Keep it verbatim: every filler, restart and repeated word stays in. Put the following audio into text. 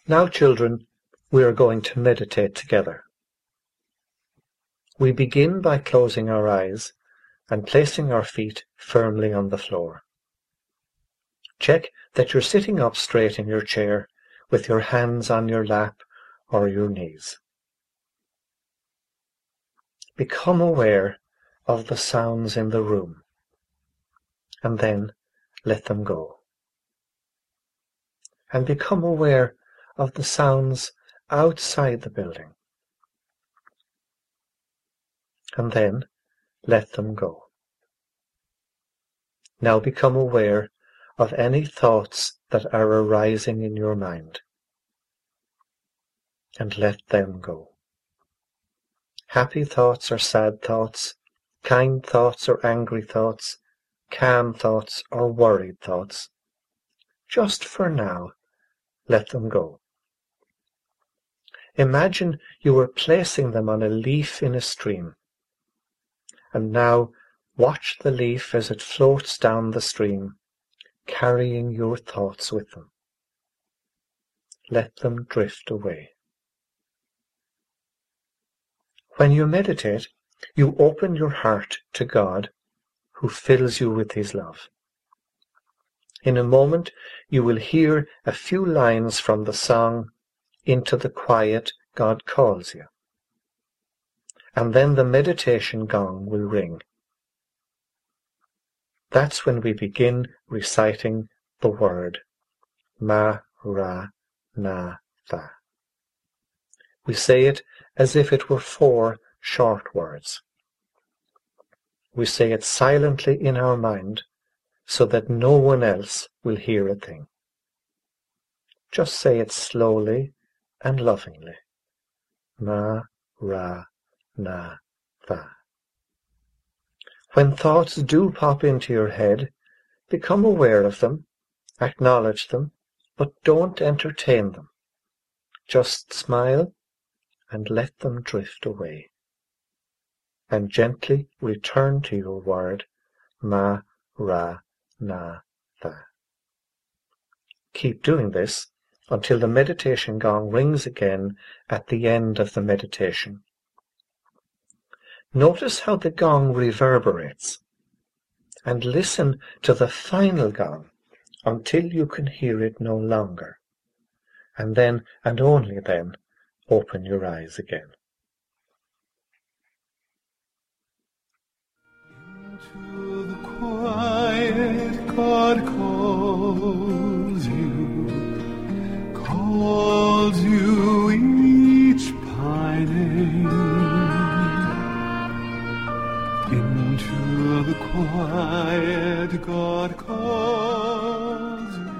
Now, children, we are going to meditate together. We begin by closing our eyes and placing our feet firmly on the floor. Check that you're sitting up straight in your chair with your hands on your lap or your knees. Become aware of the sounds in the room, and then let them go. And become aware of the sounds outside the building, and then let them go. Now become aware of any thoughts that are arising in your mind, and let them go. Happy thoughts or sad thoughts, kind thoughts or angry thoughts, calm thoughts or worried thoughts. Just for now, let them go. Imagine you were placing them on a leaf in a stream, and now watch the leaf as it floats down the stream, carrying your thoughts with them. Let them drift away. When you meditate, you open your heart to God, who fills you with his love. In a moment, you will hear a few lines from the song, "Into the Quiet God Calls You." And then the meditation gong will ring. That's when we begin reciting the word Ma Ra Na Tha. We say it as if it were four short words. We say it silently in our mind so that no one else will hear a thing. Just say it slowly and lovingly. Ma Ra Na Tha. When thoughts do pop into your head, become aware of them, acknowledge them, but don't entertain them. Just smile and let them drift away. And gently return to your word, Ma Ra Na Tha. Keep doing this until the meditation gong rings again at the end of the meditation. Notice how the gong reverberates, and listen to the final gong until you can hear it no longer, and then, and only then, open your eyes again. Into the quiet God calls you, calls you each pining. Into the quiet God calls you.